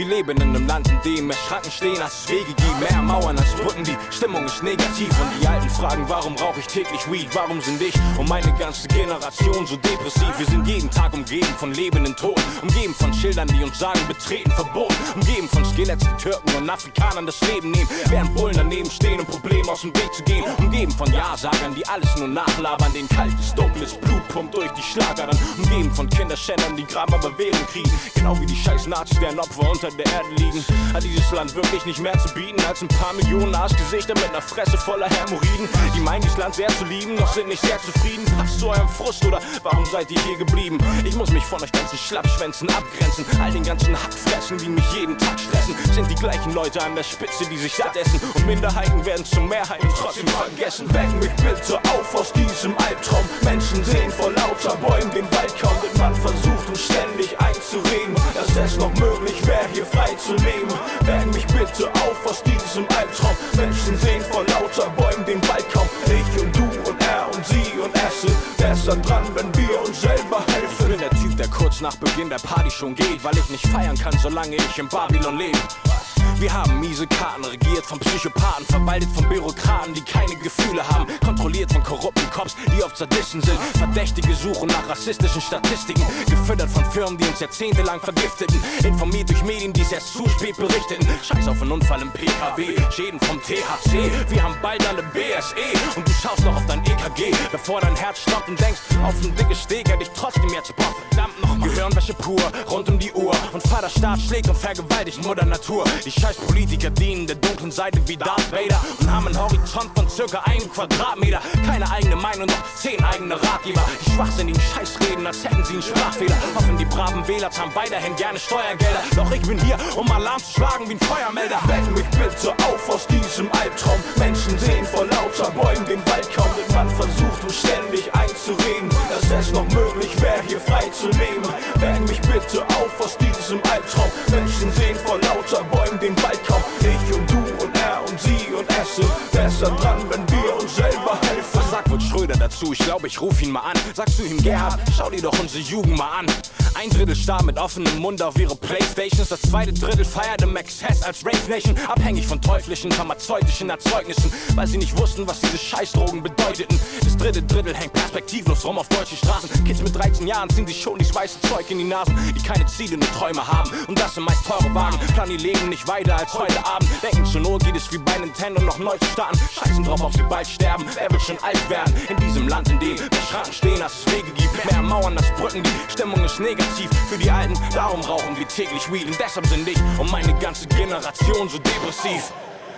Wir leben in einem Land, in dem mehr Schranken stehen, als es Wege gibt. Mehr Mauern als Brücken, die Stimmung ist negativ. Und die Alten fragen, warum rauche ich täglich Weed? Warum sind ich und meine ganze Generation so depressiv? Wir sind jeden Tag umgeben von lebenden Toten, umgeben von Schildern, die uns sagen, betreten verboten, umgeben von Skeletts, die Türken und Afrikanern das Leben nehmen, während Bullen daneben stehen, um Probleme aus dem Weg zu gehen, umgeben von Ja-Sagern, die alles nur nachlabern, den kaltes, dunkles Blut pumpt durch die Schlagader, umgeben von Kinderschändern, die Graben aber Wehren kriegen, genau wie die scheiß Nazis, deren Opfer unter der Erde liegen. Hat dieses Land wirklich nicht mehr zu bieten als ein paar Millionen Arschgesichter mit einer Fresse voller Hämorrhoiden, die meinen, dieses Land sehr zu lieben, doch sind nicht sehr zufrieden. Passt zu eurem Frust oder warum seid ihr hier geblieben? Ich muss mich von euch ganzen Schlappschwänzen abgrenzen, all den ganzen Hackfressen, die mich jeden Tag stressen, sind die gleichen Leute an der Spitze, die sich satt essen, und Minderheiten werden zur Mehrheit und trotzdem vergessen. Weck mich bitte auf aus diesem Albtraum. Menschen sehen vor lauter Bäumen den Wald kaum, denn man versucht uns ständig einzureden, dass es noch möglich wäre, hier frei zu leben. Weck mich bitte auf aus diesem Albtraum. Menschen sehen vor lauter Bäumen den Wald kaum. Ich und du und er und sie und es sind besser dran, wenn wir uns selber helfen. Ich bin der Typ, der kurz nach Beginn der Party schon geht, weil ich nicht feiern kann, solange ich in Babylon lebe. Wir haben miese Karten, regiert von Psychopathen, verwaltet von Bürokraten, die keine Gefühle haben, kontrolliert von korrupten Cops, die oft Sadisten sind. Verdächtige suchen nach rassistischen Statistiken, gefüttert von Firmen, die uns jahrzehntelang vergifteten, informiert durch Medien, die es erst zu spät berichteten. Scheiß auf einen Unfall im PKW, Schäden vom THC, wir haben bald alle BSE und du schaust noch auf dein EKG, bevor dein Herz stoppt und denkst, auf ein dickes Steak hätte ich trotzdem jetzt Bock, verdammt nochmal. Gehirnwäsche pur, rund um die Uhr, und Vaterstaat schlägt und vergewaltigt Mutter Natur. Die scheiß Politiker dienen der dunklen Seite wie Darth Vader und haben einen Horizont von circa 1 Quadratmeter. Keine eigene Meinung, doch 10 eigene Ratgeber. Die schwachsinnigen Scheißreden, als hätten sie einen Sprachfehler. Hoffen, die braven Wähler zahlen weiterhin gerne Steuergelder. Doch ich bin hier, um Alarm zu schlagen wie ein Feuermelder. Weck mich bitte auf aus diesem Albtraum. Menschen sehen vor lauter Bäumen den Wald kaum, denn man versucht uns ständig einzureden, dass es noch möglich wäre, hier frei zu leben. Weck mich bitte auf aus diesem Albtraum. Menschen sehen vor lauter Bäumen den Wald kaum. Ich und du und er und sie und es sind besser dran, wenn wir uns selber helfen. Was sagt wohl Schröder dazu? Ich glaube, ich ruf ihn mal an. Sagst du ihm, Gerhard, schau dir doch unsere Jugend mal an. Ein Drittel starr mit offenem Mund auf ihre Playstations. Das zweite Drittel feierte Max Hess als Rave Nation. Abhängig von teuflischen, pharmazeutischen Erzeugnissen, weil sie nicht wussten, was diese Scheißdrogen bedeuteten. Das dritte Drittel hängt perspektivlos rum auf deutschen Straßen. Kids mit 13 Jahren ziehen sich schon die weiße Zeug in die Nasen, die keine Ziele, nur Träume haben. Und das sind meist teure Wagen. Plan ihr Leben nicht weiter als heute Abend. Denken zur Not geht es wie bei Nintendo noch neu zu starten. Scheißen drauf, ob sie bald sterben. Wer wird schon alt werden? In diesem Land, in dem mehr Schranken stehen, als es Wege gibt. Mehr Mauern als Brücken, die Stimmung ist negativ für die Alten. Darum rauchen wir täglich Weed. Und deshalb sind ich und meine ganze Generation so depressiv.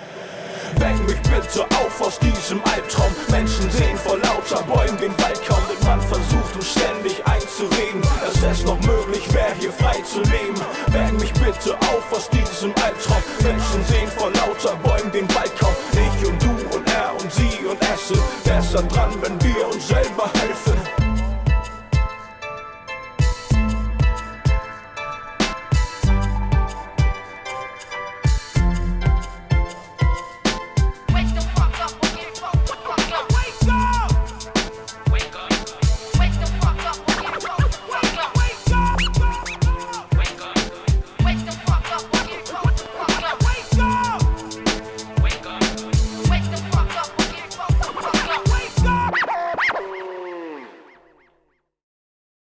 Weck mich bitte auf aus diesem Albtraum. Menschen sehen vor lauter Bäumen den Wald kaum, denn man versucht uns ständig einzureden, dass es noch möglich wäre, hier frei zu leben. Weck mich bitte auf aus diesem Albtraum. Menschen sehen vor lauter Bäumen den Wald kaum. Ich und du und er und sie und es sind besser dran,